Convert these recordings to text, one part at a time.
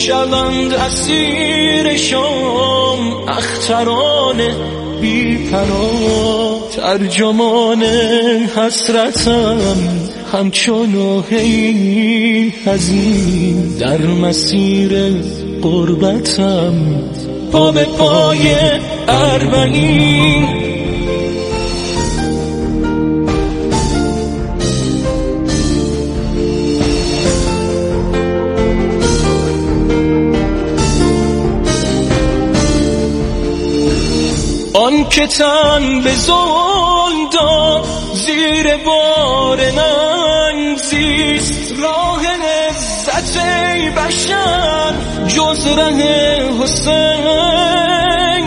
شوند اسیر شام اختران بی پناه. ترجمان حسرتم همچون نوحه‌ای حزین در مسیر غربتم، پا به پای اربعین. آن که تن به ظلم داد زیر بار ننگ زیست، راه عزت ای بشر جز ره حسین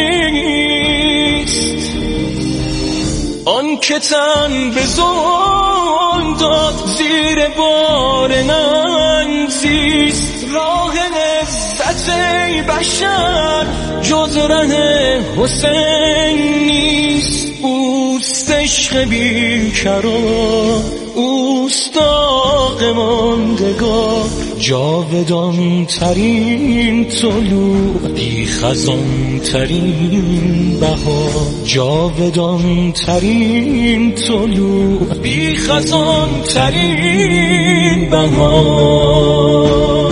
نیست. آن که تن به ظلم داد زیر بار ننگ زیست، راه عزت ای بشر جز ره حسین نیست. اوست عشق بیکران، اوست داغ ماندگار، جاودان ترین طلوع، بی خزان ترین بهار، جاودان ترین طلوع، بی خزان ترین بهار.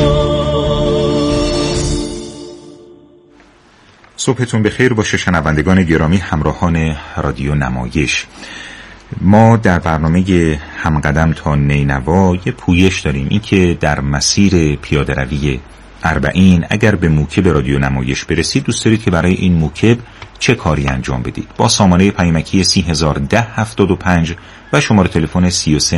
صبحتون بخیر باشه شنوندگان گرامی، همراهان رادیو نمایش. ما در برنامه همقدم تا نینوا یه پویش داریم، این که در مسیر پیاده روی اربعین اگر به موکب رادیو نمایش برسید، دوست دارید که برای این موکب چه کاری انجام بدید. با سامانه پیامکی 301075 و شماره تلفن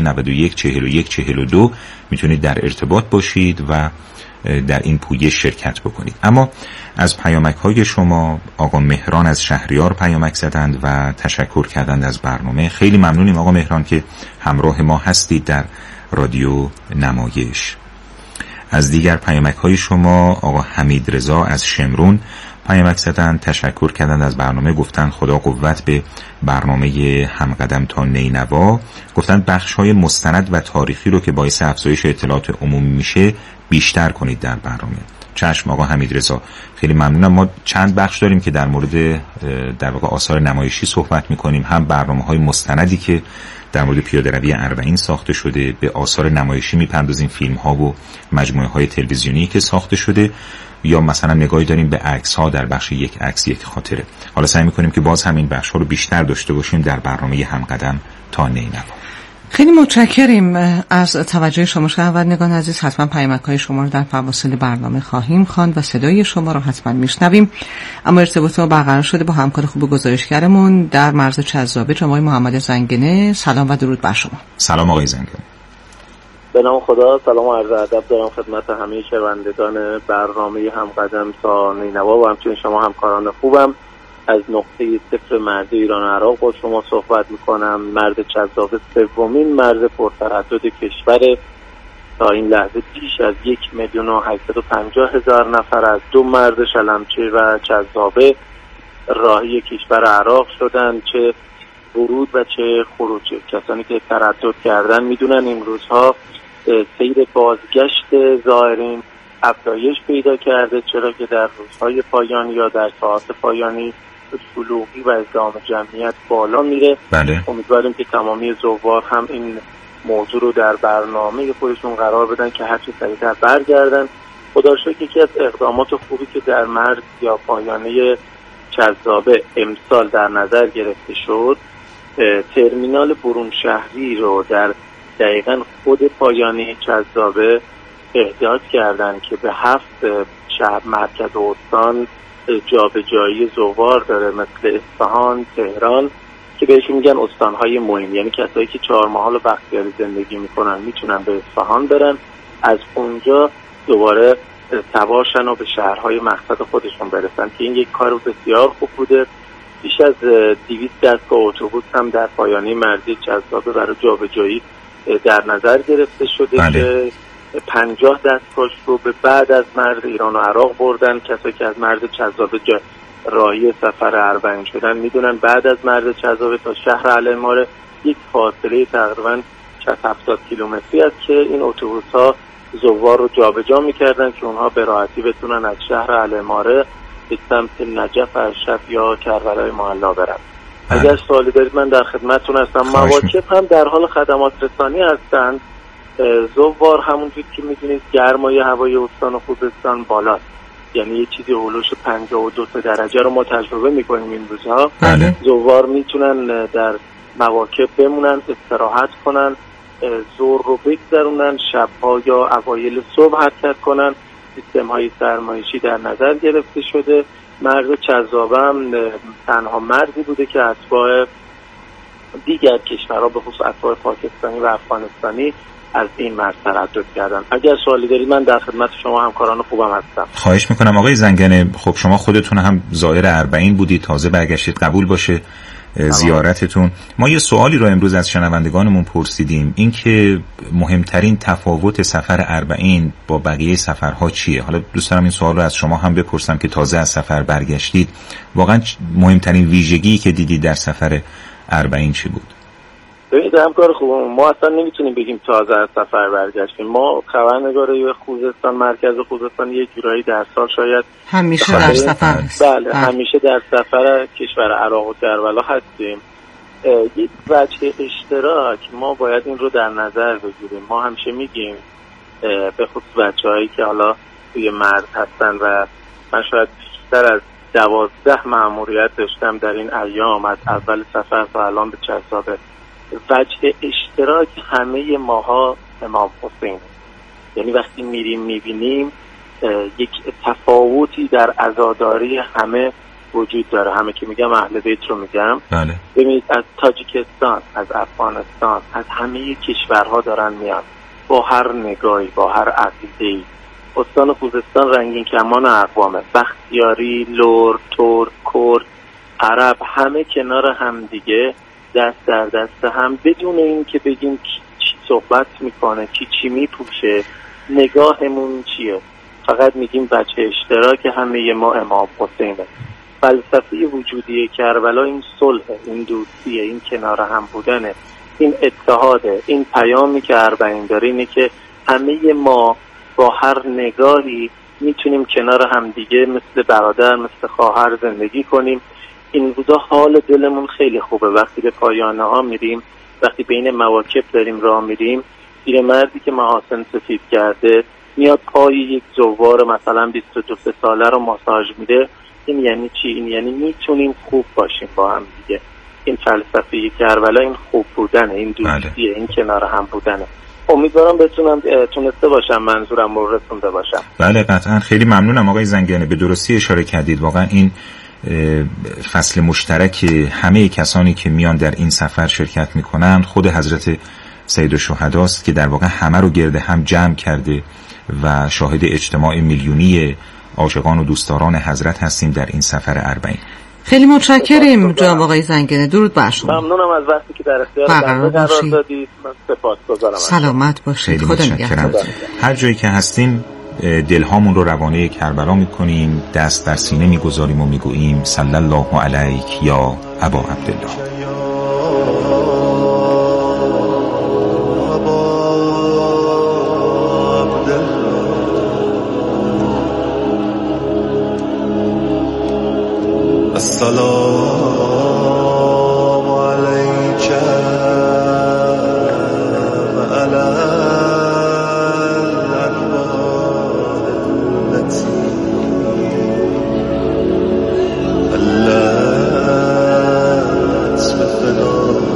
33914142 میتونید در ارتباط باشید و در این پویش شرکت بکنید. اما از پیامک های شما آقا مهران از شهریار پیامک زدند و تشکر کردند از برنامه. خیلی ممنونیم آقا مهران که همراه ما هستید در رادیو نمایش. از دیگر پیامک های شما آقا حمید رضا از شمرون پیامک زدند، تشکر کردند از برنامه، گفتن خدا قوت به برنامه همقدم تا نینوا. گفتن بخش های مستند و تاریخی رو که باعث افزایش اطلاعات عمومی میشه بیشتر کنید در برنامه. چشم آقا حمید رضا، خیلی ممنونم. ما چند بخش داریم که در مورد در واقع آثار نمایشی صحبت میکنیم، هم برنامه‌های مستندی که در مورد پیاده روی اربعین ساخته شده، به آثار نمایشی میپردازیم، فیلم‌ها و مجموعه‌های تلویزیونی که ساخته شده، یا مثلا نگاهی داریم به عکس‌ها در بخش یک عکس یک خاطره. حالا سعی می‌کنیم که باز همین بخش‌ها رو بیشتر داشته باشیم در برنامه همقدم تا نینوا. خیلی متشکریم از توجه شما شنوندگان عزیز. حتما پیامک‌های شما رو در فواصل برنامه خواهیم خواند و صدای شما رو حتما میشنویم. اما ارتباط ما برقرار شده با همکار خوب گزارشگرمون در مرز چذابه، جناب محمد زنگنه. سلام و درود بر شما. سلام آقای زنگنه. به نام خدا، سلام و عرض ادب دارم خدمت همه شنوندگان برنامه همقدم تا نینوا و همچنین شما همکاران خوبم. از نقطه صفر مرز ایران و عراق با شما صحبت میکنم. مرز چذابه سومین مرز پرتردد کشور. تا این لحظه بیش از 1,850,000 نفر از دو مرز شلمچه و چذابه راهی کشور عراق شدند، چه ورود و چه خروج. کسانی که تردد کردن میدونن این روزها سیر بازگشت زائرین افزایش پیدا کرده، چرا که در روزهای پایانی یا در ساعات پایانی شلوغی و ازدحام جمعیت بالا میره. بله. امیدواریم که تمامی زوار هم این موضوع رو در برنامه خودشون قرار بدن که هرچی سریعتر برگردن. خدا رو شکر یکی از اقدامات خوبی که در مرز یا پایانه چذابه امسال در نظر گرفته شد، ترمینال برون شهری رو در دقیقاً خود پایانه چذابه احداث کردن که به 7 شهر مرکز استان جابجایی زوار داره، مثل اصفهان، تهران، که بهشون میگن استانهای مهم. یعنی کسایی که 4 محال و بختیاری زندگی میکنن میتونن به اصفهان برن، از اونجا دوباره سوارشن و به شهرهای مقصد خودشون برسن، که این یک کار بسیار خوب بوده. بیش از 200 دستگاه اتوبوس هم در پایانه مرزی چذابه برای جابجایی در نظر گرفته شده. بله. که 50 دستگاهش رو به بعد از مرز ایران و عراق بردن. کسایی که از مرز چذابه راهی سفر اربعین شدن میدونن بعد از مرز چذابه تا شهر العماره یک فاصله تقریبا 70 کیلومتری است که این اتوبوس‌ها زوار رو جابجا میکردن که اونها به راحتی بتونن از شهر العماره به سمت نجف ارشد یا کربلای معلا برن. اگر سوالی دارید من در خدمتتون هستم. مواکب هم در حال خدمات رسانی هستند. زوار همونجور که میدونید گرمای هوای استان خوزستان بالاست، یعنی یه چیزی هولوش 52 درجه رو ما تجربه میکنیم این روزها. زوار میتونن در مواکب بمونن، استراحت کنن، ظهر رو بگذرونن، شبها یا اوایل صبح حرکت کنن. سیستم های سرمایشی در نظر گرفته شده. مرز چذابه هم تنها مرزی بوده که اتباع دیگر کشورها به خصوص اتباع پاکستانی و افغانستانی از این مرز تردد کردن. اگر سوالی دارید من در خدمت شما همکاران خوبم هستم. خواهش میکنم آقای زنگنه. خب شما خودتون هم زائر اربعین بودید، تازه برگشتید، قبول باشه زیارتتون. ما یه سوالی رو امروز از شنوندگانمون پرسیدیم، این که مهمترین تفاوت سفر اربعین با بقیه سفرها چیه؟ حالا دوست دارم این سوال رو از شما هم بپرسم که تازه از سفر برگشتید. واقعا مهمترین ویژگی که دیدید در سفر اربعین چی بود؟ ببینید همکار خوبم، ما اصلا نمیتونیم بگیم تازه از سفر برگشتیم. ما خبرنگار خوزستان، مرکز خوزستان، یه جورایی در سال شاید همیشه در سفر هست. بله همیشه در سفر کشور عراق و کربلا هستیم. یک وجه اشتراک ما باید این رو در نظر بگیریم. ما همیشه میگیم به خصوص بچه‌هایی که حالا توی مرز هستن و من شاید بیشتر از 12 مأموریت داشتم در این ایام از اول سفر تا الان به چذابه، وجه اشتراک همه ماها امام حسین. یعنی وقتی میریم میبینیم یک تفاوتی در عزاداری همه وجود داره. همه که میگم اهل بیت رو میگم. بله. ببینید از تاجیکستان، از افغانستان، از همه کشورها دارن میان با هر نگاهی، با هر عقیده‌ای. استان خوزستان رنگین کمان اقوامه، بختیاری، لر، ترک، کرد، عرب، همه کنار هم دیگه دست در دست هم، بدون این که بگیم چی صحبت میکنه، چی میپوشه، نگاهمون چیه، فقط میگیم بچه اشتراک همه ما امام حسینه. فلسفه وجودی کربلا این صلح، این دوستیه، این کنار هم بودنه، این اتحاده. این پیامی که اربعین داره اینه که همه ما با هر نگاهی میتونیم کنار هم دیگه مثل برادر، مثل خواهر زندگی کنیم. این روزا حال دلمون خیلی خوبه. وقتی به پایانه ها میریم، وقتی بین مواکب داریم راه میریم، پیرمردی که محاسن سفید کرده میاد پای یک زوار مثلا 22 ساله رو ماساژ میده. این یعنی چی؟ این یعنی میتونیم خوب باشیم با هم دیگه. این فلسفه کربلا این خوب بودنه، این دوستیه، این کنار هم بودنه. امیدوارم بتونم تونسته باشم منظورم رو رسونده باشم. بله قطعا. خیلی ممنونم آقای زنگنه، به درستی اشاره کردید. واقعا این فصل مشترک همه کسانی که میان در این سفر شرکت میکنن خود حضرت سید الشهدا است که در واقع همه رو گرد هم جمع کرده و شاهد اجتماع میلیونی عاشقان و دوستداران حضرت هستیم در این سفر اربعین. خیلی متشکریم جناب آقای زنگنه. درود بر شما. ممنونم از وقتی که در اختیار بنده قرار دادید. من سپاسگزارم. سلامت باشید. خدا نگهدار. هر جایی که هستیم دلهامون رو روانه کربلا میکنیم، دست در سینه میگذاریم و میگوییم صلی الله علیک یا ابا عبدالله. السلام علیک و علی الأنوار التي علت بفنا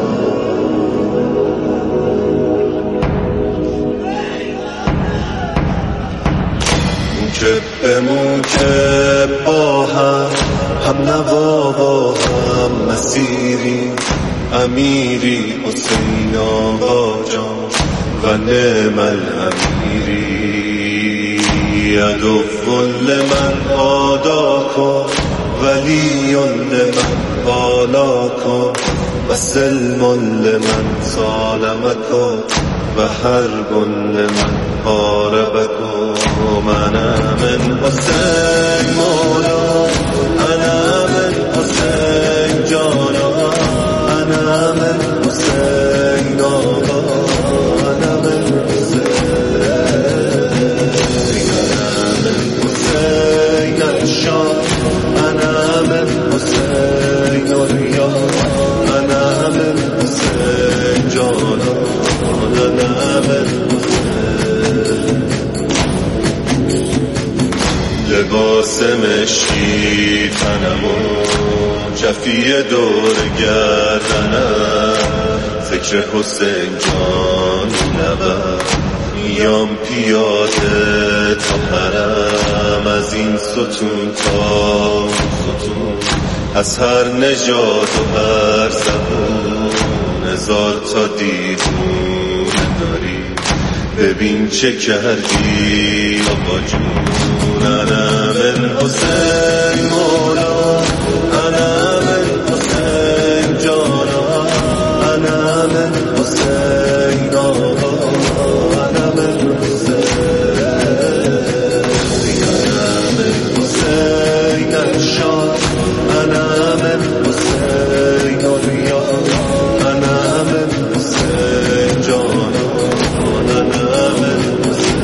موجب به موجب با هم نوا با هم مسیری، امیری حسین آقا جان و نعم الامیری. عدو لمن عاداکم ولی لمن والاکم و سلم لمن سالمکم و حرب لمن حاربکم. انا من حسین مولا، انا من حسین جانا، انا من حسین آقا، انا من حسین. الشام أنا من حسين اليوم أنا من حسين جانا أنا من حسين لباس مشکی تنمو جفی دور گردنم ذکر حسین جان لبم میام پیاده تا حرم از این ستون تا ستون از هر نژاد و هر زبون هزار تا دیوونه داری ببین چه کردی آقا جون انا من حسین مولا انا من حسین جانا انا من حسین آقا انا من حسین انا من حسین الشام انا من حسین الریاض انا من حسین جانا انا من حسین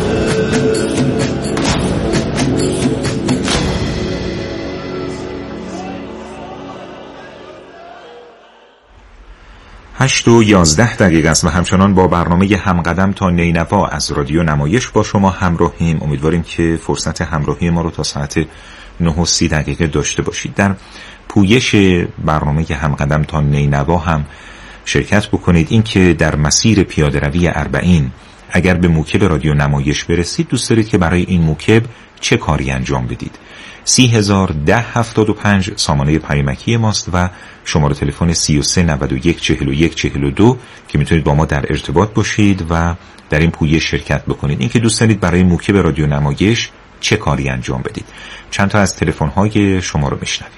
8:11 است و همچنان با برنامه همقدم تا نینوا از رادیو نمایش با شما همراهیم. امیدواریم که فرصت همراهی ما رو تا ساعت 9:30 داشته باشید. در پویش برنامه همقدم تا نینوا هم شرکت بکنید. این که در مسیر پیاده روی اربعین اگر به موکب رادیو نمایش برسید، دوست دارید که برای این موکب چه کاری انجام بدید. 301075 سامانه پیامکی ماست و شماره تلفن 33914142 که میتونید با ما در ارتباط باشید و در این پویش شرکت بکنید. این که دوست دارید برای موکب رادیو نمایش چه کاری انجام بدید. چند تا از تلفن‌های شما رو میشنویم.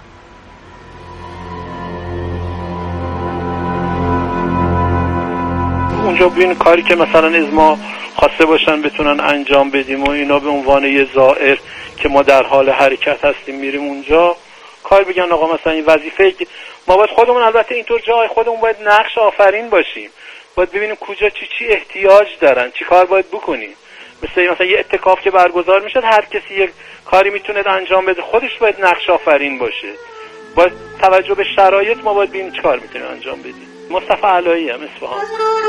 اونجا ببین کاری که مثلا از ما خواسته باشن بتونن انجام بدیم و اینا به عنوان یه زائر که ما در حال حرکت هستیم میریم اونجا کار بگن آقا مثلا این وظیفه ما باید خودمون، البته اینطور جای خودمون باید نقش آفرین باشیم، باید ببینیم کجا چی احتیاج دارن، چی کار باید بکنیم. مثلا یه اتکاف که برگزار میشه هر کسی یک کاری میتونه انجام بده، خودش باید نقش آفرین باشه، باید توجه به شرایط ما باید ببینیم چی کار میتونیم انجام بدیم. مصطفی علایی هم اصفهان.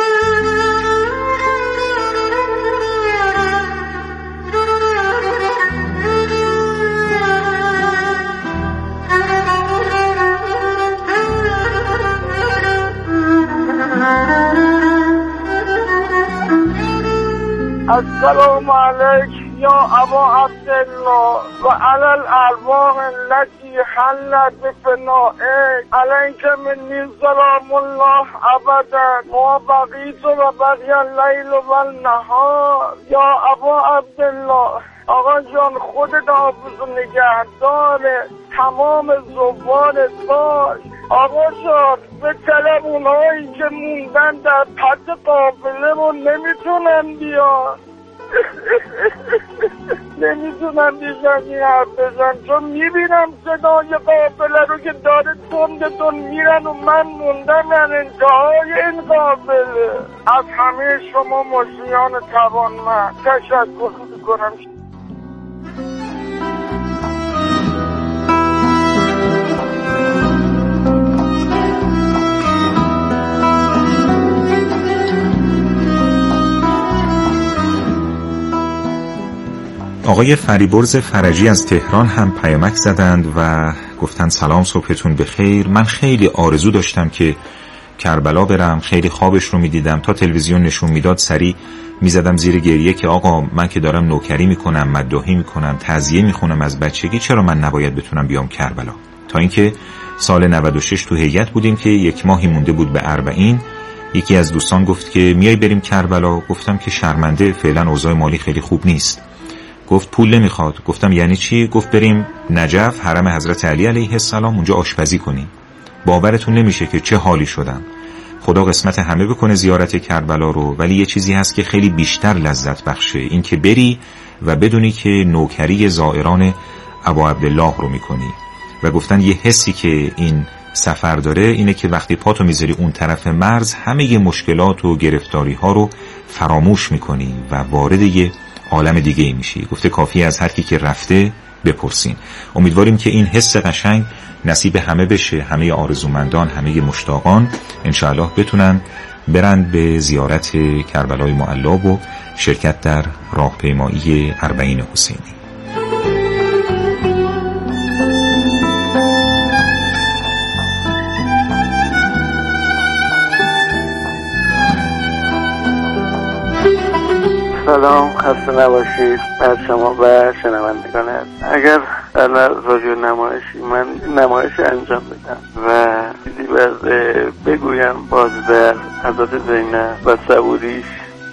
السلام علیک یا ابا عبدالله و علی الارواح التي حلت بفنائک علیک منی سلام الله ابدا ما بقیت و بقی اللیل و النهار. یا ابا عبدالله آقا جان خودت حافظ و نگهدار تمام زوار باش. آقا جان به طلب اونهایی که موندن در پد قافله و نمیتونن بیان نمیتونم بیشن این حرف بزن، چون میبینم صدای قافله رو که داره تندتون میرن و من موندم در انتهای این قافله. از همه شما مشیان توانمند تشکر میکنم. آقای فریبرز فرجی از تهران هم پیامک زدند و گفتن سلام، صبحتون بخیر. من خیلی آرزو داشتم که کربلا برم، خیلی خوابش رو میدیدم، تا تلویزیون نشون میداد سریع میزدم زیر گریه که آقا من که دارم نوکری میکنم، مداحی میکنم، تعزیه میخونم از بچگی، چرا من نباید بتونم بیام کربلا؟ تا اینکه سال 96 تو هیئت بودیم که 1 ماهی مونده بود به اربعین. یکی از دوستان گفت که میای بریم کربلا. گفتم که شرمنده، فعلا اوضاع مالی خیلی خوب نیست. گفت پول نمیخواد. گفتم یعنی چی؟ گفت بریم نجف، حرم حضرت علی علیه السلام، اونجا آشپزی کنیم. باورتون نمیشه که چه حالی شدم. خدا قسمت همه بکنه زیارت کربلا رو، ولی یه چیزی هست که خیلی بیشتر لذت بخشه، این که بری و بدونی که نوکری زائران ابا عبدالله رو میکنی. و گفتن یه حسی که این سفر داره اینه که وقتی پاتو میذاری اون طرف مرز، همه ی مشکلات و گرفتاری ها رو فراموش میکنی و وارد یه عالم دیگه ای میشی. گفته کافی از هر کی که رفته بپرسین. امیدواریم که این حس قشنگ نصیب همه بشه، همه آرزومندان، همه مشتاقان انشاءالله بتونن برند به زیارت کربلای معلی و شرکت در راهپیمایی 40 حسینی. سلام، خسته نباشید از شما و شنوندگان. اگر در رادیو نمایشی من نمایش انجام بدم و بگویم باز در حضرت زینب و صبوریش،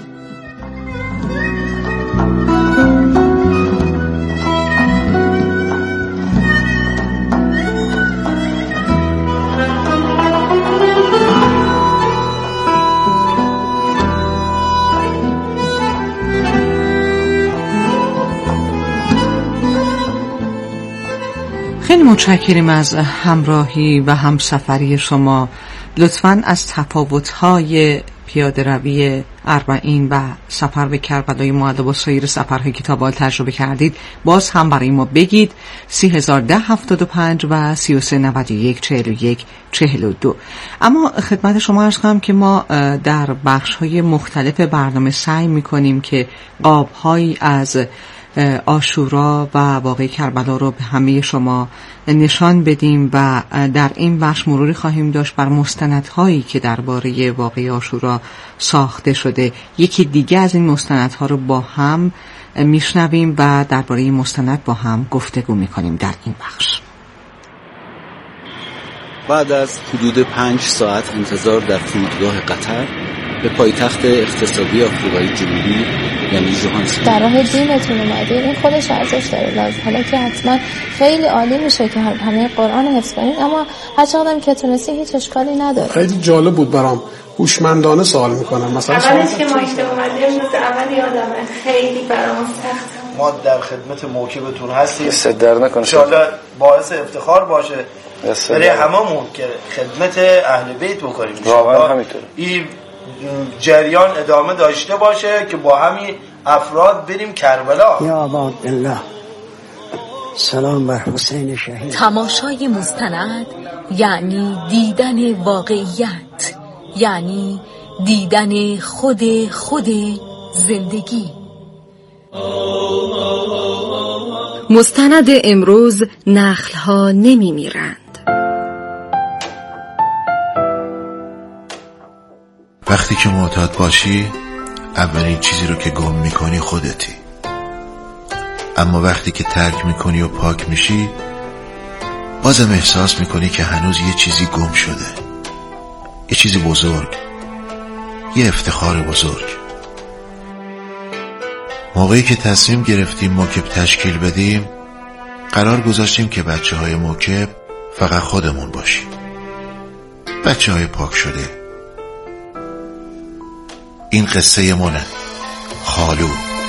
خیلی متشکریم از همراهی و همسفری شما. لطفاً از تفاوت‌های پیاده روی 40 و سفر به کربلای معلی و سایر سفرهای که تا به حال تجربه کردید باز هم برای ما بگید. 301075 و 33914142. اما خدمت شما عرض کنم که ما در بخش‌های مختلف برنامه سعی می‌کنیم که قاب‌هایی از عاشورا و واقعه کربلا رو به همه شما نشان بدیم و در این بخش مروری خواهیم داشت بر مستندهایی که درباره واقعه عاشورا ساخته شده. یکی دیگه از این مستندها رو با هم میشنویم و درباره این مستند با هم گفتگو میکنیم در این بخش. بعد از حدود 5 ساعت انتظار در فرودگاه قطر به پایتخت اقتصادی آفریقای جنوبی یعنی جوهانسبورگ در راه دینتون اومدین، این خودش ارزش داره. لازم حالا که حتما خیلی عالی میشه که همه قرآن حفظ کنین، اما هر چقدرم که تونستی هیچ اشکالی نداره. خیلی جالب بود برام. هوشمندانه سوال میکنم. مثلا اولش که ما اومدیم روز اول یادمه خیلی برام سخت. ما در خدمت موکبتون هستیم. دست در نکنه. ان شاءالله باعث افتخار باشه برای هممون که خدمت اهل بیت بکنیم. واقعا همینطوره. این جریان ادامه داشته باشه که با همین افراد بریم کربلا. یا عبادالله، سلام بر حسین شهید. تماشای مستند یعنی دیدن واقعیت، یعنی دیدن خود زندگی. مستند امروز نخل‌ها نمی‌میرند. وقتی که معتاد باشی اولین چیزی رو که گم میکنی خودتی، اما وقتی که ترک میکنی و پاک میشی بازم احساس میکنی که هنوز یه چیزی گم شده، یه چیزی بزرگ، یه افتخار بزرگ. موقعی که تصمیم گرفتیم موکب تشکیل بدیم قرار گذاشتیم که بچه‌های موکب فقط خودمون باشیم، بچه‌های پاک شده. این قصه منه، خالو.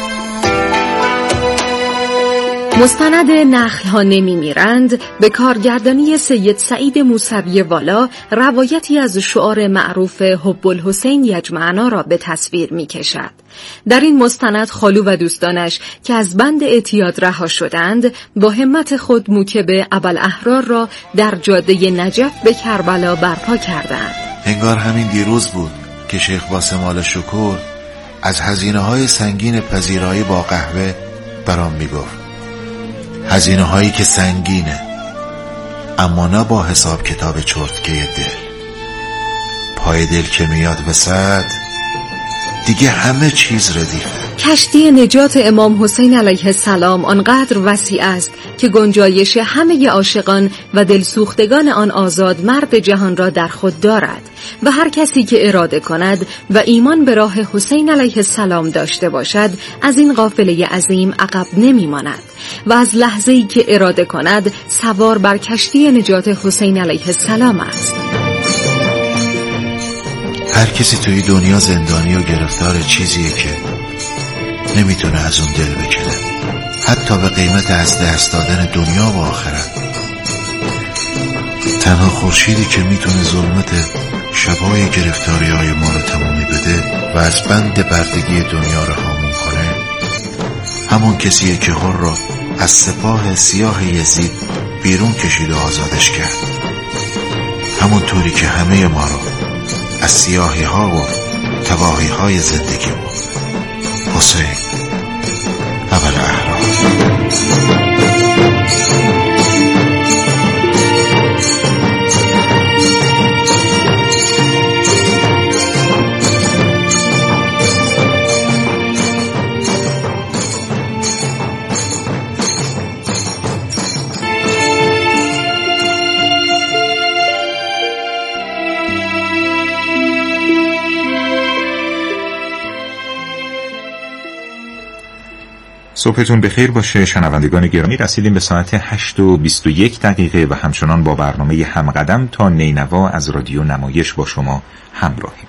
مستند نخل‌ها نمی‌میرند به کارگردانی سید سعید موسوی والا روایتی از شعار معروف حب الحسین یجمعنا را به تصویر می‌کشد. در این مستند خالو و دوستانش که از بند اعتیاد رها شدند با همت خود موکب ابوالاحرار را در جاده نجف به کربلا برپا کردند. انگار همین دیروز بود که شیخ باسم آل شکور از هزینه‌های سنگین پذیرایی با قهوه برام میگفت. هزینه‌هایی که سنگینه اما نه با حساب کتاب چرتکه دل. پای دل که میاد وسط دیگه همه چیز ردیفه. کشتی نجات امام حسین علیه السلام آنقدر وسیع است که گنجایش همه عاشقان و دلسوختگان آن آزاد مرد جهان را در خود دارد و هر کسی که اراده کند و ایمان به راه حسین علیه السلام داشته باشد از این قافله عظیم عقب نمی ماند و از لحظه‌ای که اراده کند سوار بر کشتی نجات حسین علیه السلام است. هر کسی توی دنیا زندانی و گرفتار چیزیه که نمیتونه از اون دل بکنه، حتی به قیمت از دست دادن دنیا و آخرت. تنها خورشیدی که میتونه ظلمت شبای گرفتاری‌های ما رو تمومی بده و از بند بردگی دنیا رو رهامون کنه همون کسیه که هر را از سپاه سیاه یزید بیرون کشید و آزادش کرد، همونطوری که همه ما رو از سیاهی ها و تباهی های زندگی بود. حسین اول احرار. صبحتون بخیر باشه شنوندگان گرامی. رسیدیم به ساعت 8:21 و همچنان با برنامه همقدم تا نینوا از رادیو نمایش با شما همراهیم.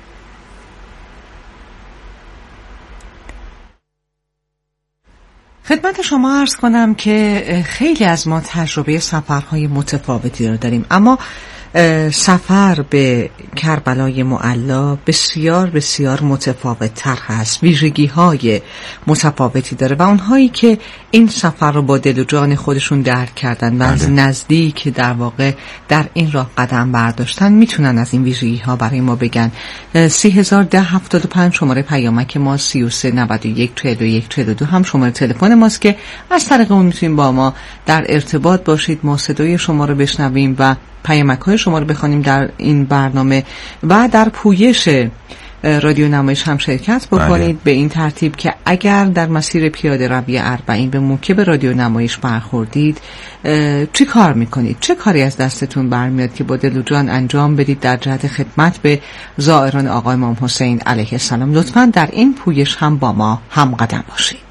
خدمت شما عرض کنم که خیلی از ما تجربه سفرهای متفاوتی رو داریم، اما سفر به کربلای معلی بسیار بسیار متفاوت تر هست، ویژگی های متفاوتی داره و اونهایی که این سفر رو با دل و جان خودشون درک کردن و از نزدیک در واقع در این راه قدم برداشتن میتونن از این ویژگی ها برای ما بگن. 301075 شماره پیامک ما، 33914142 هم شماره تلفن ماست که از طریق اون میتونیم با ما در ارتباط باشید، ما صدای شما رو بشنویم و پیامک های شما رو بخوانیم در این برنامه و در پویش رادیو نمایش هم شرکت بکنید. به این ترتیب که اگر در مسیر پیاده روی اربعین به موکب رادیو نمایش برخوردید چی کار میکنید؟ چه کاری از دستتون برمیاد که با دل و جان انجام بدید در جهت خدمت به زائران آقا امام حسین علیه السلام؟ لطفاً در این پویش هم با ما همقدم باشید.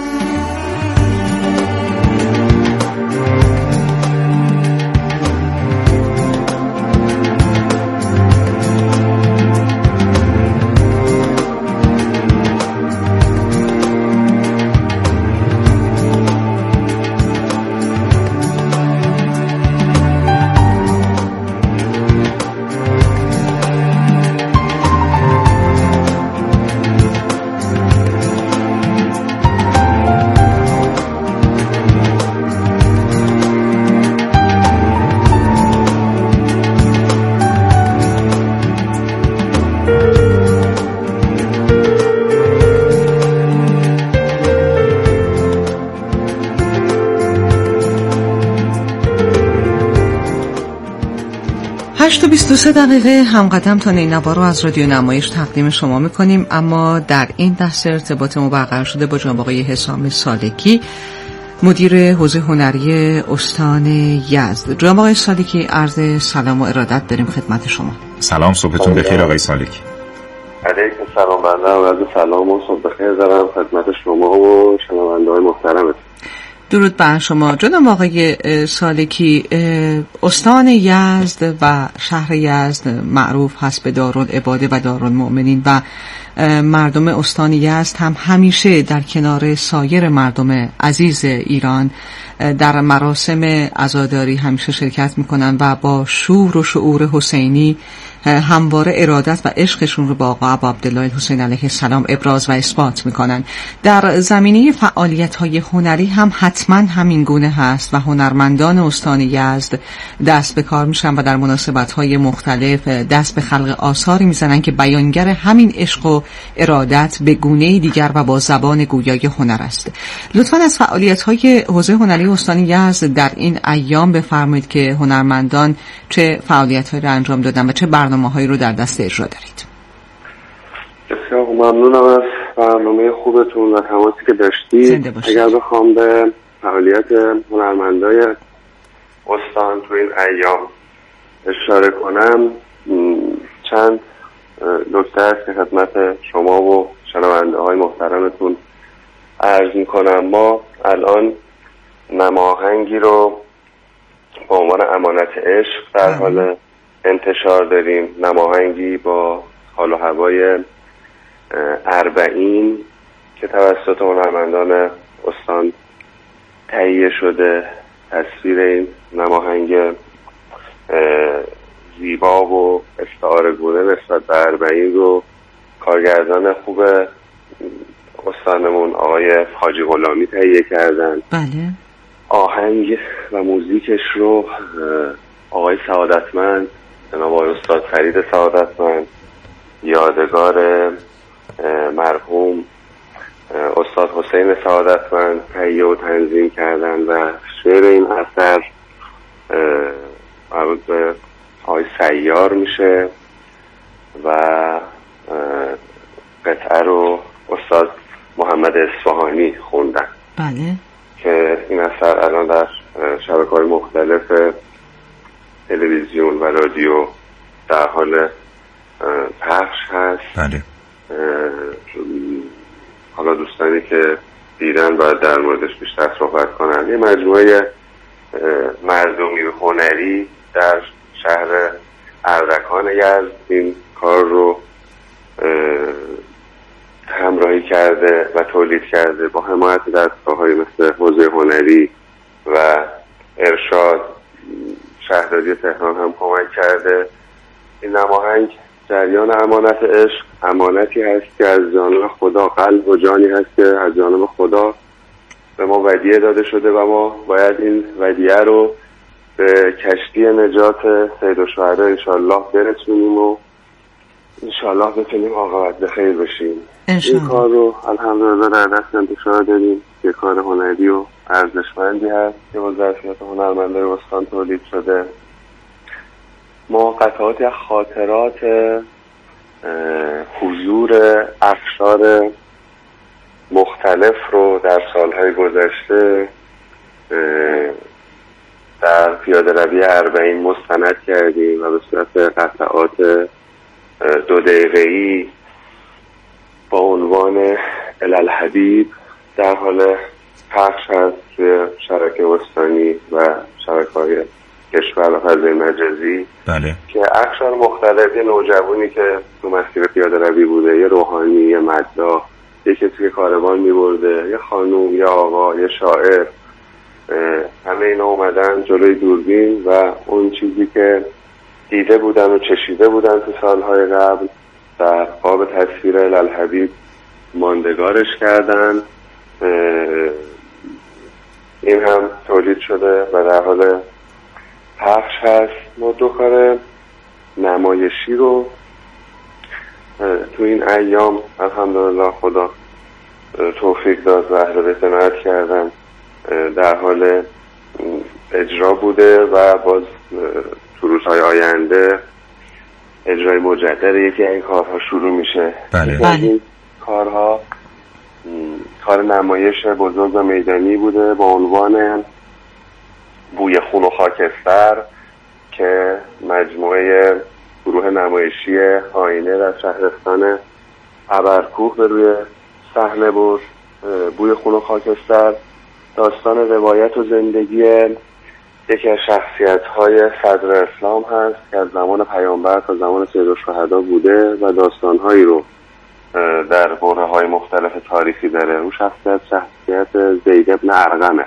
و 23 دقیقه همقدم تا نینوا رو از رادیو نمایش تقدیم شما میکنیم، اما در این دسته ارتباط ما برقرار شده با جناب آقای حسام سالکی، مدیر حوزه هنری استان یزد. جناب آقای سالکی، عرض سلام و ارادت داریم خدمت شما. سلام، صبحتون بخیر آقای سالکی. علیکم سلام، بنده عرض سلام و صبح بخیر دارم خدمت شما و شنونده‌های محترمتون. درود بر شما. جناب آقای سالکی، استان یزد و شهر یزد معروف هست به دارالعباده و دارالمؤمنین و مردم استان یزد هم همیشه در کنار سایر مردم عزیز ایران در مراسم عزاداری همیشه شرکت میکنن و با شور و شعور حسینی همواره ارادت و عشقشون رو با آقا ابا عبدالله الحسین علیه السلام ابراز و اثبات میکنن. در زمینه فعالیت‌های هنری هم حتما همین گونه هست و هنرمندان استان یزد دست به کار میشن و در مناسبت‌های مختلف دست به خلق آثاری میزنن که بیانگر همین عشق و ارادت به گونه‌ای دیگر و با زبان گویای هنر است. لطفاً از فعالیت‌های حوزه هنری استان یزد در این ایام بفرمایید که هنرمندان چه فعالیت‌هایی را انجام دادن و چه برنامه‌هایی رو در دست اجرا دارید. بسیار ممنونم از برنامه خوبتون و تماسی که داشتید. اگر بخوام به فعالیت هنرمندای استان تو این ایام اشاره کنم، چند نکته است که خدمت شما و شنونده‌های محترمتون عرض می‌کنم. ما الان نماهنگی رو به عنوان امانت عشق در حال انتشار داریم. نماهنگی با حال و هوای اربعین که توسط هنرمندان استان تهیه شده. تصویر این نماهنگ زیبا و استعاره‌گونه نسبت به اربعین رو کارگردان خوب استادمون آقای حاجی غلامی تهیه کردن. بله. آهنگ و موزیکش رو آقای سعادتمند، جناب آقای استاد فرید سعادتمند، یادگار مرحوم استاد حسین سعادتمند تهیه و تنظیم کردن و شعر این اثر مربوط به آقای سیار میشه و قطعه رو استاد محمد اصفهانی خوندن. بله. که این اثر الان در شبکه‌های مختلف تلویزیون و رادیو در حال پخش هست. بله. حالا دوستانی که دیدن باید در موردش بیشتر صحبت کنن. یه مجموعه مردمی هنری در شهر اردکان یزد این کار رو همراهی کرده و تولید کرده با حمایت دستگاه‌های مثل حوزه هنری و ارشاد. شهرداری تهران هم کمک کرده. این نماهنگ جریان امانت عشق، امانتی هست که از جانب خدا، قلب و جانی هست که از جانب خدا به ما ودیعه داده شده و ما باید این ودیعه رو به کشتی نجات سید الشهدا انشالله برسونیم و انشالله بتونیم عاقبت بخیر بشیم. این کار رو الحمدلله در دست انتشار داریم که کار هنری و ارزشمندی هست که با ظرفیت هنرمندای استان تولید شده. ما قطعاتی از خاطرات حضور افشار مختلف رو در سالهای گذشته در پیاده روی اربعین مستند کردیم و به صورت قطعات 2 دقیقه‌ای با عنوان الالحبیب در حال پخش هست توی شبکه استانی و شبکه‌های کشور و فضای مجازی. بله. که افشار مختلف، یه نوجوانی که تو مسیر پیاده روی بوده، یه روحانی، یه مداح، یکی توی کاروان می‌برده، یه خانوم، یه آقا، یه شاعر، همه اینا اومدن جلوی دوربین و اون چیزی که دیده بودن و چشیده بودن تو سالهای قبل در قاب تصویر الالحبیب ماندگارش کردن. این هم تولید شده و در حال پخش هست. ما 2 کار نمایشی رو تو این ایام الحمدلله خدا توفیق داد و اهل بیت عنایت کردن در حال اجرا بوده و باز تو روزهای آینده اجرای مجدد یکی این کارها شروع میشه. بله. این کارها کار نمایش بزرگ و میدانی بوده با عنوان بوی خون و خاکستر که مجموعه گروه نمایشی آینه در شهرستان ابرکوه به روی صحنه بود. بوی خون و خاکستر داستان روایت و زندگی یکی از شخصیت‌های صدر اسلام هست که از زمان پیامبر تا زمان سید الشهدا بوده و داستان‌هایی رو در برهه‌های مختلف تاریخی داره. اون شخصیت زید بن ارقمه.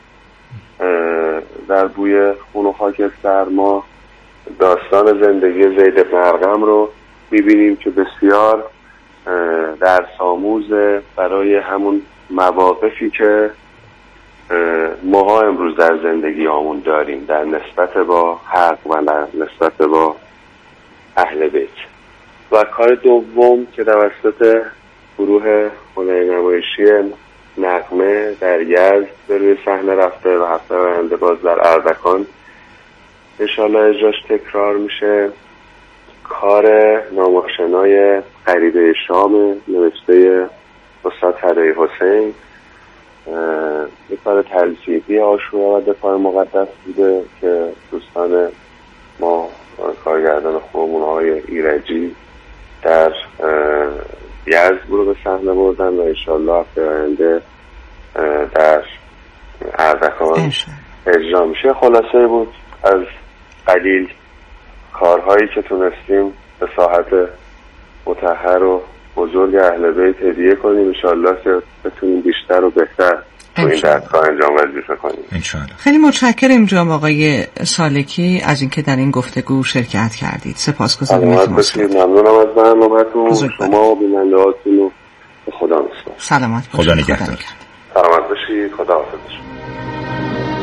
در بوی خون و خاکستر ما داستان زندگی زید بن ارقم رو می‌بینیم که بسیار درس آموزه برای همون مواقفی که ماها امروز در زندگی آمون داریم در نسبت با حق و در نسبت با اهل بیت. و کار دوم که توسط گروه هنری نمایشی نغمه در یزد به روی صحنه رفته و هفته آینده باز در اردکان انشالله اجراش تکرار میشه، کار ناماشنای غریبه شام نوشته استاد فدایی حسین. یک کار تلفیقی عاشورا و دفاع مقدس بوده که دوستان ما کارگردان خوبمون آقای ایرجی در یزد رو به صحنه بردن و انشالله هفته آینده در اردکان اجرا میشه. خلاصه بود از قلیل کارهایی که تونستیم به ساحت مطهر و بزرگ اهل بیت هدیه کنیم، انشالله که بتونیم بیشتر و بهتر تو این دستگاه انجام وظیفه کنیم انشالله. خیلی متشکرم جناب آقای سالکی از اینکه در این گفتگو شرکت کردید. سپاسگزارم. ممنونم از برنامه‌تون. شما و بیننده‌هاتون رو به خدا می‌سپارم. سلامت خدا نگهدار. سلامت باشید. خدا حافظ.